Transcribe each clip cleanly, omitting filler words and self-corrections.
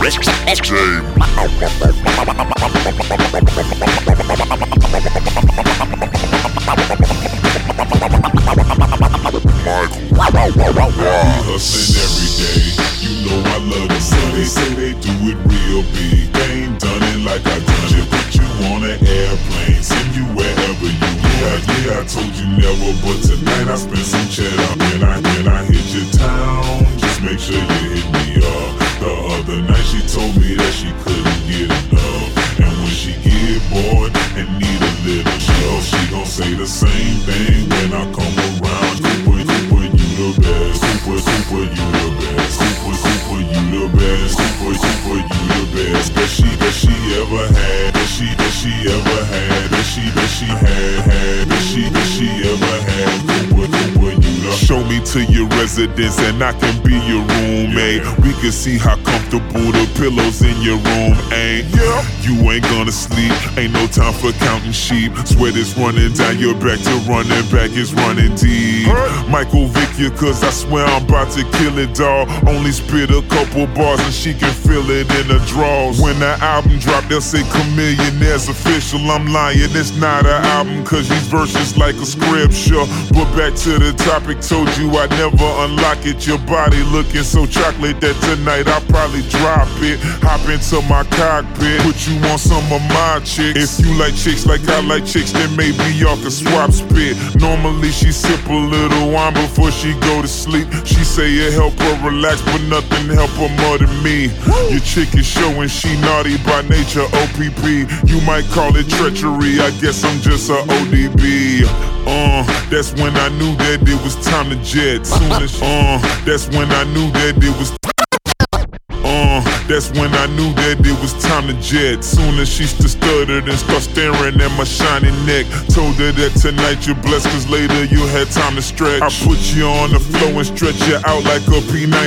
Hustling every day, you know I love it. So they say they do it real big. They ain't done it like I done it. Put you on an airplane, send you wherever you want. Yeah, I told you never, but tonight I spent some cheddar. When I hit your town, just make sure you hit me up. The other night she told me that she couldn't get enough, and when she get bored and need a little show, she gon' say the same thing when I come around. Cooper, you the best. Cooper, you the best. Cooper, you the best. Cooper, you the best. That she ever had. That she ever had. That she ever had. Cooper, you the. Show me to your residence and I can be your roommate. We can see how comfortable the pillows in your room ain't. You ain't gonna sleep. Ain't no time for counting sheep. Sweat is running down your back to running back is running deep. Michael Vick you, cause I swear I'm about to kill it, dawg. Only spit a couple bars and she can feel it in the draws. When the album drop, they'll say Chamillionaire's official. I'm lying, it's not an album, cause these verses like a scripture. But back to the topic, told you I'd never unlock it. Your body looking so chocolate that tonight I'll probably drop it. Hop into my cockpit, put you on some of my chicks. If you like chicks like I like chicks, then maybe y'all can swap spit. Normally she sip a little wine before she go to sleep. She say it help her relax, but nothing help her more than me. Your chick is showing she naughty by nature, OPP. You might call it treachery, I guess I'm just a ODB. That's when I knew that it was time to jet. That's when I knew that it was. That's when I knew that it was time to jet. Soon as she stuttered and started staring at my shiny neck, told her that tonight you're blessed, cause later you had time to stretch. I put you on the floor and stretch you out like a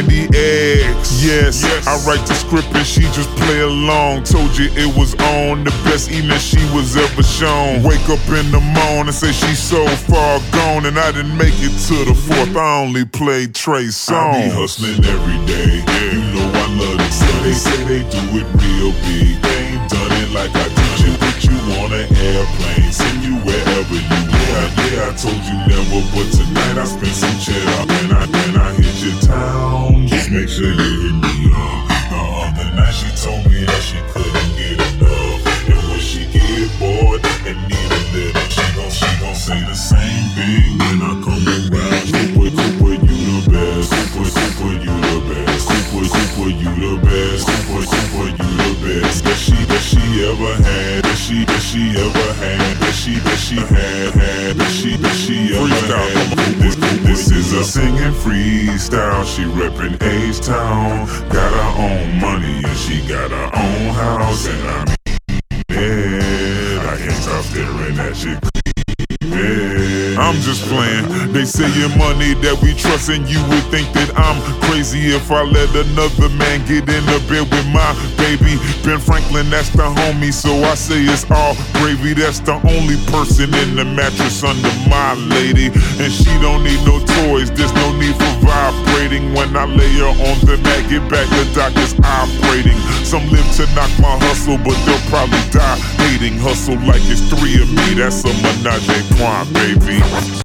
P90X. Yes, I write the script and she just play along. Told you it was on, the best evening she was ever shown. Wake up in the morning and say she's so far gone, and I didn't make it to the fourth, I only played Trey Songz. I be hustling every day, you know I love it. So they say they do it real big. They ain't done it like I done it. Put you on an airplane, send you wherever you want. Yeah, I told you never, but tonight I spent some cheddar. When I hit your town, just make sure you hit me up. The other night she told me that she couldn't get enough, and when she get bored and need a little, she gon' say the same thing when I come around. Cooper, you the best. Cooper, you the best. Cooper, you the best. Cooper, you the best. That she ever had. That she ever had. That she had. That she ever had. This is a singing freestyle. She reppin' H-Town. Got her own money and she got her own house, and I mean, I can't stop staring at you. I'm just playing. They say in money that we trust, and you would think that I'm crazy if I let another man get in the bed with my baby. Ben Franklin, that's the homie, so I say it's all gravy. That's the only person in the mattress under my lady, and she don't need no toys. There's no need for vibrating. When I lay her on the mat, get back, the doctor's operating. Some live to knock my hustle, but they'll probably die hating. Hustle like it's three of me. That's a menage a trois, baby.